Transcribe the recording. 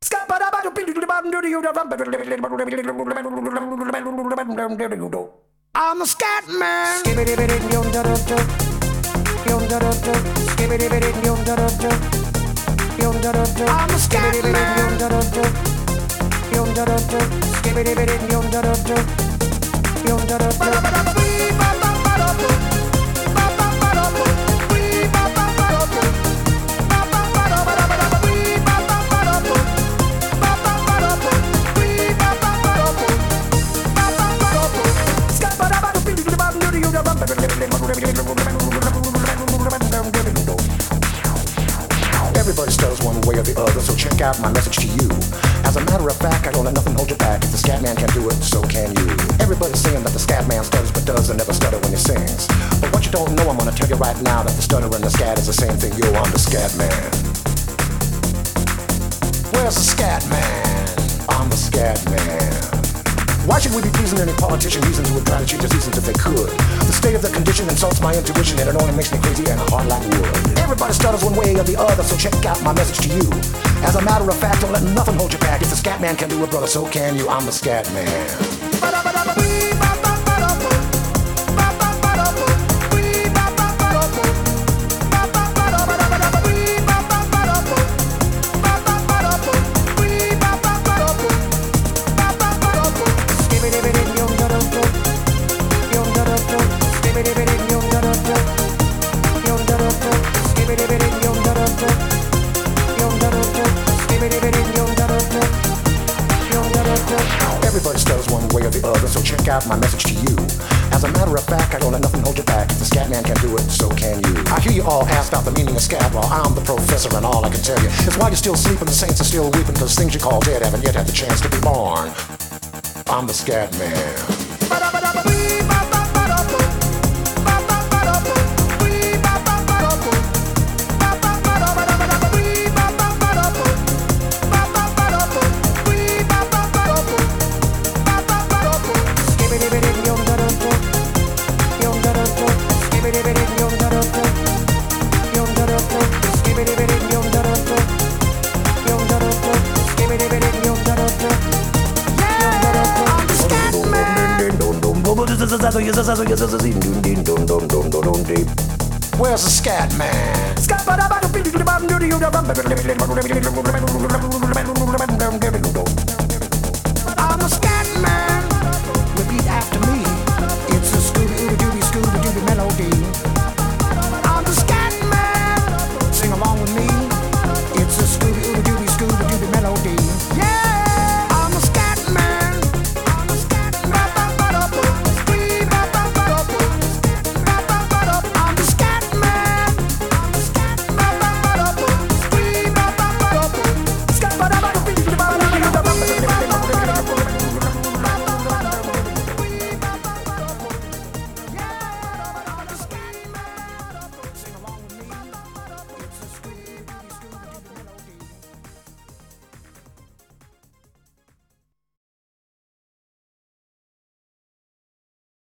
I'm a scat man. I'm a scat Everybody stutters one way or the other, so check out my message to you. As a matter of fact, I don't let nothing hold you back. If the scat man can do it, so can you. Everybody's saying that the scat man stutters but doesn't never stutter when he sings. But what you don't know, I'm gonna tell you right now that the stutter and the scat is the same thing. Yo, I'm the scat man. Where's the scat man? I'm the scat man. Why should we be pleasing any politician reasons who would try to change the seasons if they could? The state of the condition insults my intuition and it only makes me crazy and hard like wood. Everybody stutters one way or the other, so check out my message to you. As a matter of fact, don't let nothing hold you back. If the scat man can do it, brother, so can you. I'm the scat man. Everybody stutters one way or the other, so check out my message to you. As a matter of fact, I don't let nothing hold you back. If the scat man can do it, so can you. I hear you all ask about the meaning of scat. Well, I'm the professor and all I can tell you is why you're still sleeping, the saints are still weeping, cause things you call dead haven't yet had the chance to be born. I'm the scat man. Where's the scat man?